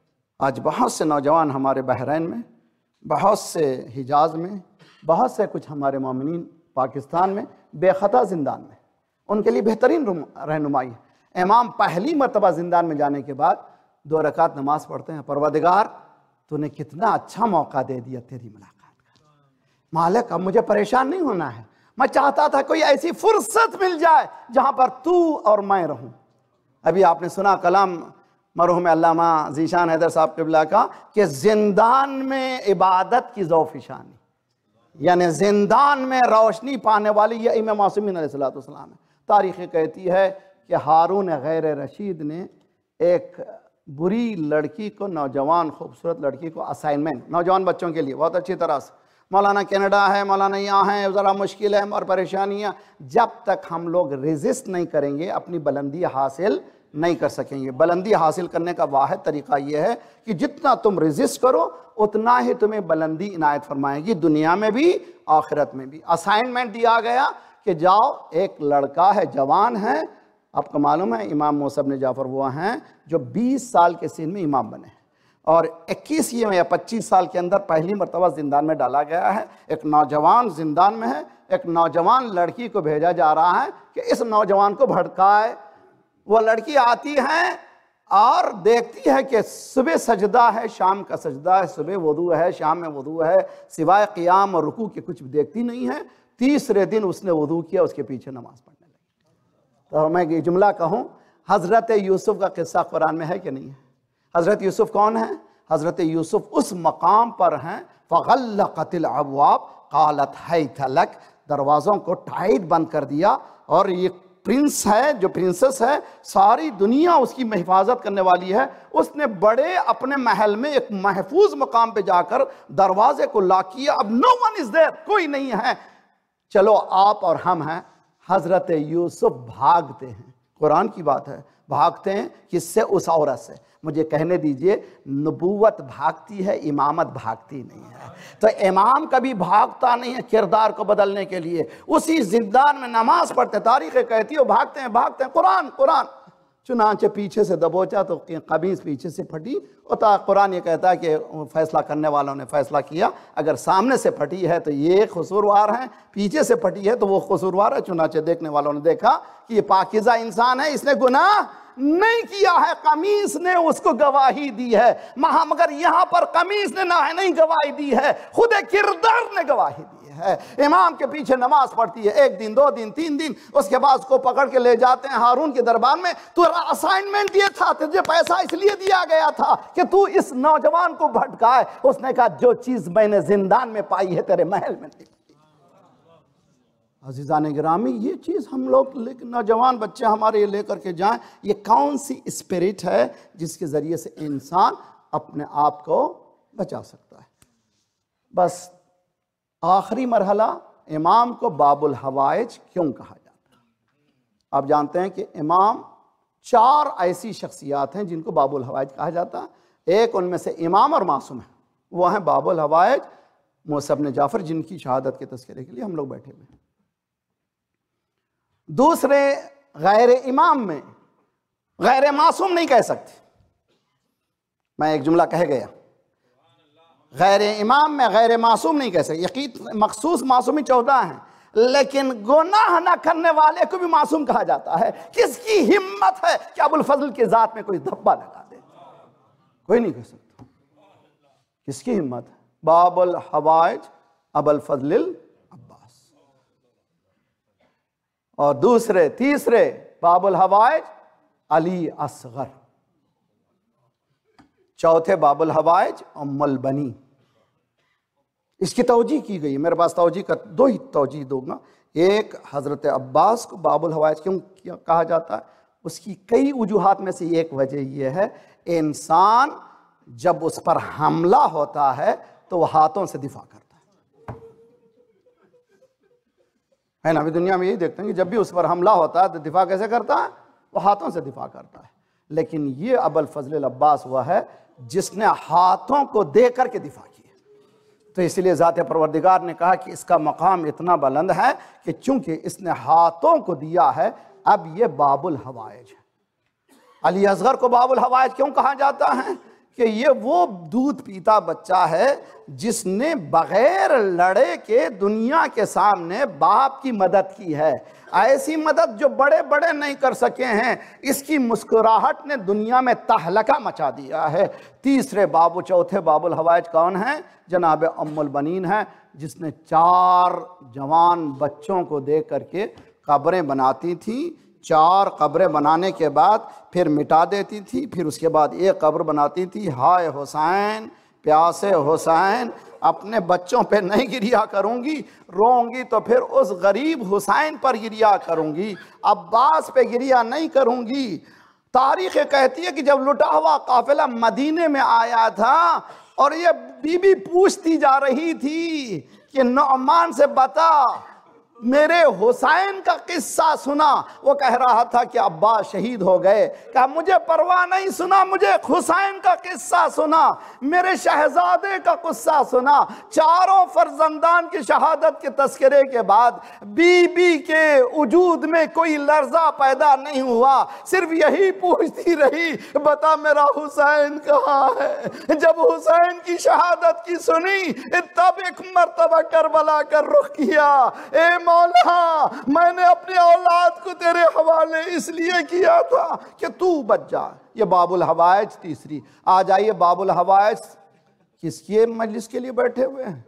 آج بہت سے نوجوان ہمارے بحرین میں، بہت سے حجاز میں، بہت سے کچھ ہمارے مومنین پاکستان میں بے خطا زندان میں، ان کے لیے بہترین رہنمائی ہے۔ امام پہلی مرتبہ زندان میں جانے کے بعد دو رکعت نماز پڑھتے ہیں، پروردگار تو نے کتنا اچھا موقع دے دیا تیری ملاقات کا، مالک اب مجھے پریشان نہیں ہونا ہے، میں چاہتا تھا کوئی ایسی فرصت مل جائے جہاں پر تو اور میں رہوں۔ ابھی آپ نے سنا کلام مرحوم علامہ ذیشان حیدر صاحب قبلہ کا کہ زندان میں عبادت کی ذوفشانی، یعنی زندان میں روشنی پانے والی یہ ائمہ معصومین علیہ السلام ہے۔ تاریخ کہتی ہے کہ ہارون غیر رشید نے ایک بری لڑکی کو، نوجوان خوبصورت لڑکی کو اسائنمنٹ، نوجوان بچوں کے لیے بہت اچھی طرح سے، مولانا کینیڈا ہے، مولانا یہاں ہیں، ذرا مشکل ہے اور پریشانیاں، جب تک ہم لوگ ریزسٹ نہیں کریں گے اپنی بلندی حاصل نہیں کر سکیں گے۔ بلندی حاصل کرنے کا واحد طریقہ یہ ہے کہ جتنا تم ریزسٹ کرو اتنا ہی تمہیں بلندی عنایت فرمائے گی، دنیا میں بھی آخرت میں بھی۔ اسائنمنٹ دیا گیا کہ جاؤ، ایک لڑکا ہے، جوان ہے، آپ کو معلوم ہے امام موسیٰ بن جعفر وہ ہیں جو بیس سال کے سن میں امام بنے ہیں، اور اکیسویں یا پچیس سال کے اندر پہلی مرتبہ زندان میں ڈالا گیا ہے۔ ایک نوجوان زندان میں ہے، ایک نوجوان لڑکی کو بھیجا جا رہا ہے کہ اس نوجوان کو بھڑکائے۔ وہ لڑکی آتی ہے اور دیکھتی ہے کہ صبح سجدہ ہے، شام کا سجدہ ہے، صبح وضو ہے، شام میں وضو ہے، سوائے قیام اور رکوع کے کچھ دیکھتی نہیں ہے۔ تیسرے دن اس نے وضو کیا، اس کے پیچھے نماز پڑھنے لگی۔ تو میں یہ جملہ کہوں، حضرت یوسف کا قصہ قرآن میں ہے کہ نہیں ہے؟ حضرت یوسف کون ہیں؟ حضرت یوسف اس مقام پر ہیں فغلقت الابواب قالت حیت لک، دروازوں کو ٹائٹ بند کر دیا اور یہ پرنس ہے، جو پرنسس ہے، ساری دنیا اس کی حفاظت کرنے والی ہے، اس نے بڑے اپنے محل میں ایک محفوظ مقام پہ جا کر دروازے کو لاک کیا، اب نو ون از دیر، کوئی نہیں ہے، چلو آپ اور ہم ہیں۔ حضرت یوسف بھاگتے ہیں، قرآن کی بات ہے، بھاگتے ہیں کس سے؟ اس عورت سے۔ مجھے کہنے دیجئے، نبوت بھاگتی ہے، امامت بھاگتی نہیں ہے۔ تو امام کبھی بھاگتا نہیں ہے کردار کو بدلنے کے لیے، اسی زندان میں نماز پڑھتے، تاریخ کہتی ہے بھاگتے ہیں بھاگتے ہیں، قرآن قرآن چنانچہ پیچھے سے دبوچا تو قمیص پیچھے سے پھٹی، اور قرآن یہ کہتا ہے کہ فیصلہ کرنے والوں نے فیصلہ کیا، اگر سامنے سے پھٹی ہے تو یہ قصوروار ہیں، پیچھے سے پھٹی ہے تو وہ قصوروار ہے۔ چنانچہ دیکھنے والوں نے دیکھا کہ یہ پاکیزہ انسان ہے، اس نے گناہ نہیں کیا ہے، قمیص نے اس کو گواہی دی ہے، مگر یہاں پر قمیص نے نہ نہیں گواہی دی ہے، خود کردار نے گواہی دی ہے۔ امام کے پیچھے نماز پڑھتی ہے، ایک دن، دو دن، تین دن، اس کے بعد اس کو پکڑ کے لے جاتے ہیں ہارون کے دربار میں۔ تو اسائنمنٹ یہ تھا، تجھے پیسہ اس لیے دیا گیا تھا کہ تو اس نوجوان کو بھٹکائے۔ اس نے کہا جو چیز میں نے زندان میں پائی ہے تیرے محل میں نہیں۔ عزیزان گرامی، یہ چیز ہم لوگ نوجوان بچے ہمارے یہ لے کر کے جائیں، یہ کون سی اسپرٹ ہے جس کے ذریعے سے انسان اپنے آپ کو بچا سکتا ہے؟ بس آخری مرحلہ، امام کو باب الحوائج کیوں کہا جاتا ہے؟ آپ جانتے ہیں کہ امام چار ایسی شخصیات ہیں جن کو باب الحوائج کہا جاتا ہے۔ ایک ان میں سے امام اور معصوم ہیں، وہ ہیں باب الحوائج موسیٰ بن جعفر، جن کی شہادت کے تذکرے کے لیے ہم لوگ بیٹھے ہوئے ہیں۔ دوسرے غیر امام میں غیر معصوم نہیں کہہ سکتے، میں ایک جملہ کہہ گیا، غیر امام میں غیر معصوم نہیں کہہ سکتے، یقین مخصوص معصومی چودہ ہیں، لیکن گناہ نہ کرنے والے کو بھی معصوم کہا جاتا ہے۔ کس کی ہمت ہے کہ ابو الفضل کی ذات میں کوئی دھبا لگا دے؟ کوئی نہیں کہہ سکتا۔ کس کی ہمت ہے؟ باب الحوائج ابو الفضل العباس۔ اور دوسرے تیسرے باب الحوائج علی اصغر، چوتھے باب الحوائج ام البنی۔ اس کی توجیہ کی گئی، میرے پاس توجیہ کا دو ہی توجیہ دوں گا۔ ایک، حضرت عباس کو باب الحوائج کیوں کہا جاتا ہے؟ اس کی کئی وجوہات میں سے ایک وجہ یہ ہے، انسان جب اس پر حملہ ہوتا ہے تو وہ ہاتھوں سے دفاع کرتا ہے نا۔ ابھی دنیا میں یہی دیکھتے ہیں کہ جب بھی اس پر حملہ ہوتا ہے تو دفاع کیسے کرتا ہے؟ وہ ہاتھوں سے دفاع کرتا ہے۔ لیکن یہ ابو الفضل العباس ہوا ہے جس نے ہاتھوں کو دے کر کے دفاع کیا، تو اس لیے ذات پروردگار نے کہا کہ اس کا مقام اتنا بلند ہے کہ چونکہ اس نے ہاتھوں کو دیا ہے، اب یہ باب الحوائج ہے۔ علی اصغر کو باب الحوائج کیوں کہا جاتا ہے؟ کہ یہ وہ دودھ پیتا بچہ ہے جس نے بغیر لڑے کے دنیا کے سامنے باپ کی مدد کی ہے، ایسی مدد جو بڑے بڑے نہیں کر سکے ہیں۔ اس کی مسکراہٹ نے دنیا میں تہلکہ مچا دیا ہے۔ تیسرے باب و چوتھے باب الحوائج کون ہیں؟ جناب ام البنین ہیں، جس نے چار جوان بچوں کو دے کر کے قبریں بناتی تھیں، چار قبریں بنانے کے بعد پھر مٹا دیتی تھی، پھر اس کے بعد ایک قبر بناتی تھی، ہائے حسین، پیاسے حسین، اپنے بچوں پہ نہیں گریا کروں گی، روں گی تو پھر اس غریب حسین پر گریا کروں گی، عباس پہ گریا نہیں کروں گی۔ تاریخ کہتی ہے کہ جب لٹا ہوا قافلہ مدینے میں آیا تھا اور یہ بی بی پوچھتی جا رہی تھی کہ نعمان سے بتا میرے حسین کا قصہ سنا، وہ کہہ رہا تھا کہ عباس شہید ہو گئے، کہا مجھے پرواہ نہیں، سنا مجھے حسین کا قصہ سنا، میرے شہزادے کا قصہ سنا۔ چاروں فرزندان کی شہادت کے تذکرے کے بعد بی بی کے وجود میں کوئی لرزہ پیدا نہیں ہوا، صرف یہی پوچھتی رہی بتا میرا حسین کہاں ہے۔ جب حسین کی شہادت کی سنی تب ایک مرتبہ کربلا کر رخ کیا، اے مولا میں نے اپنے اولاد کو تیرے حوالے اس لیے کیا تھا کہ تو بچ جا۔ یہ باب الحوائج تیسری۔ آ جائیے باب الحوائج کس کی مجلس کے لیے بیٹھے ہوئے ہیں؟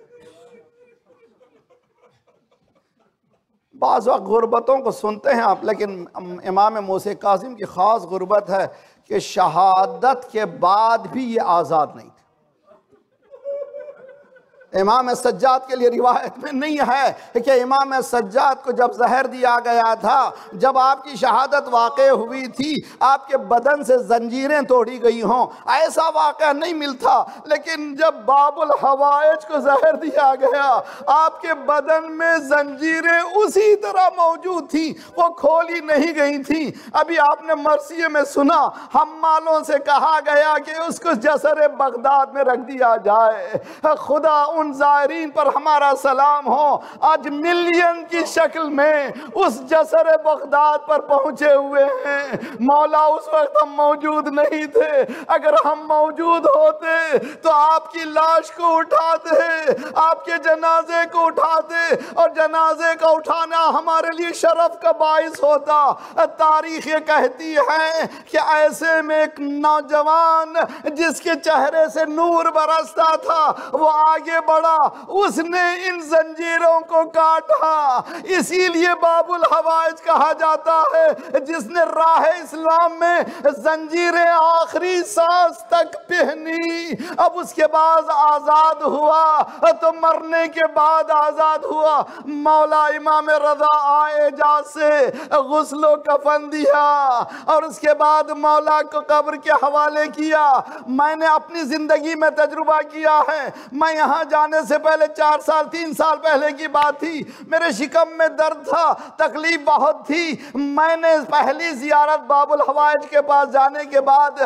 بعض وقت غربتوں کو سنتے ہیں آپ، لیکن امام موسیٰ کاظم کی خاص غربت ہے کہ شہادت کے بعد بھی یہ آزاد نہیں تھے۔ امام سجاد کے لیے روایت میں نہیں ہے کہ امام سجاد کو جب زہر دیا گیا تھا، جب آپ کی شہادت واقع ہوئی تھی، آپ کے بدن سے زنجیریں توڑی گئی ہوں، ایسا واقعہ نہیں ملتا، لیکن جب باب الحوائج کو زہر دیا گیا، آپ کے بدن میں زنجیریں اسی طرح موجود تھیں، وہ کھولی نہیں گئی تھیں۔ ابھی آپ نے مرثیے میں سنا، حمالوں سے کہا گیا کہ اس کو جسر بغداد میں رکھ دیا جائے۔ خدا ان زائرین پر ہمارا سلام ہو، آج ملین کی شکل میں اس جسر بغداد پر پہنچے ہوئے ہیں۔ مولا اس وقت ہم موجود نہیں تھے، اگر ہم موجود ہوتے تو آپ کی لاش کو اٹھاتے، آپ کے جنازے کو اٹھاتے، اور جنازے کا اٹھانا ہمارے لیے شرف کا باعث ہوتا۔ تاریخ یہ کہتی ہے کہ ایسے میں ایک نوجوان جس کے چہرے سے نور برستا تھا، وہ آگے بڑھا، اس نے ان زنجیروں کو کاٹا۔ اسی لیے باب الحوائج کہا جاتا ہے، جس نے راہ اسلام میں زنجیریں آخری سانس تک پہنی، اب اس کے بعد آزاد ہوا تو مرنے کے بعد آزاد ہوا۔ مولا امام رضا آئے جا سے غسل و کفن دیا، اور اس کے بعد مولا کو قبر کے حوالے کیا۔ میں نے اپنی زندگی میں تجربہ کیا ہے، میں یہاں جانے سے پہلے چار سال تین سال پہلے کی بات تھی، میرے شکم میں درد تھا، تکلیف بہت تھی۔ میں نے پہلی زیارت باب الحوائج کے پاس جانے کے بعد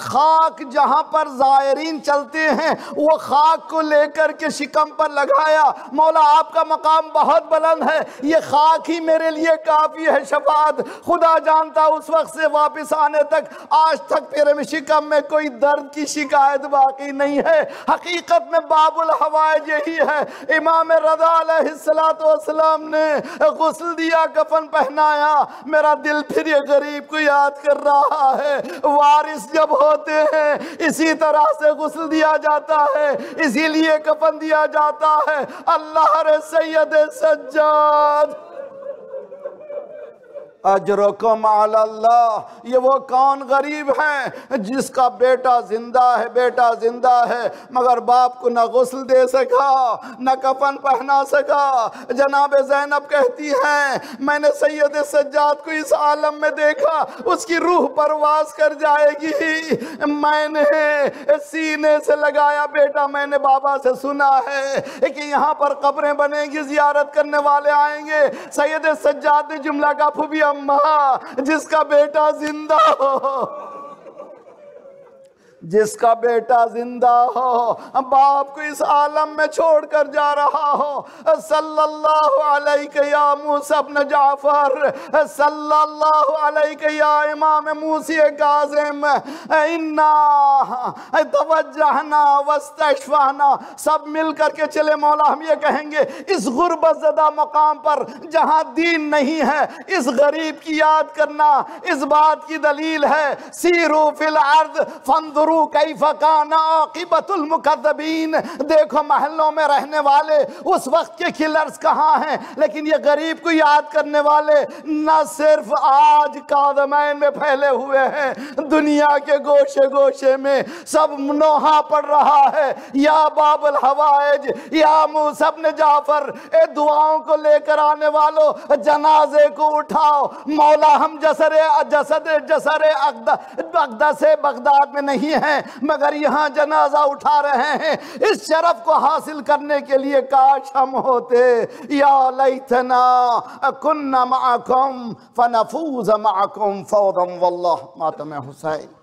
خاک جہاں پر زائرین چلتے ہیں وہ خاک کو لے کر کے شکم پر لگایا۔ مولا آپ کا مقام بہت بلند ہے، یہ خاک ہی میرے لیے کافی ہے شفاعت۔ خدا جانتا اس وقت سے واپس آنے تک آج تک میرے شکم میں کوئی درد کی شکایت باقی نہیں ہے۔ حقیقت میں باب الحوائج یہی ہے۔ امام رضا علیہ السلام نے غسل دیا، کفن پہنایا، میرا دل پھر یہ غریب کو یاد کر رہا ہے۔ وارث جب ہوتے ہیں اسی طرح سے غسل دیا جاتا ہے، اسی لیے کفن دیا جاتا ہے۔ اللہ رے سید سجاد اجرکم علی اللہ، یہ وہ کون غریب ہیں جس کا بیٹا زندہ ہے، بیٹا زندہ ہے مگر باپ کو نہ غسل دے سکا، نہ کفن پہنا سکا۔ جناب زینب کہتی ہیں میں نے سید سجاد کو اس عالم میں دیکھا، اس کی روح پرواز کر جائے گی۔ میں نے سینے سے لگایا، بیٹا میں نے بابا سے سنا ہے کہ یہاں پر قبریں بنے گی، زیارت کرنے والے آئیں گے۔ سید سجاد نے جملہ کا پھوبی اماں جس کا بیٹا زندہ ہو، جس کا بیٹا زندہ ہو، باپ کو اس عالم میں چھوڑ کر جا رہا ہو، صلی اللہ علیہ یا موسیٰ بن جعفر، صلی اللہ علیہ یا امام موسی کاظم، انا توجہنا واستشفعنا، سب مل کر کے چلے مولا ہم یہ کہیں گے اس غربت زدہ مقام پر جہاں دین نہیں ہے، اس غریب کی یاد کرنا اس بات کی دلیل ہے۔ سیرو فی الارض فانظروا کیف کان عاقبۃ المکذبین، دیکھو محلوں میں رہنے والے اس وقت کے کلرز کہاں ہیں، لیکن یہ غریب کو یاد کرنے والے نہ صرف آج کاظمین میں پھیلے ہوئے ہیں، دنیا کے گوشے گوشے میں سب نوحہ پڑ رہا ہے۔ یا باب الحوائج، یا موسیٰ بن جعفر، اے دعاؤں کو لے کر آنے والوں جنازے کو اٹھاؤ۔ مولا ہم جسر جسد جسر اقدس بغداد میں نہیں ہیں مگر یہاں جنازہ اٹھا رہے ہیں، اس شرف کو حاصل کرنے کے لیے کاش ہم ہوتے۔ یا لیتنا کننا معکم فنفوز معکم فوضا واللہ ماتم حسین۔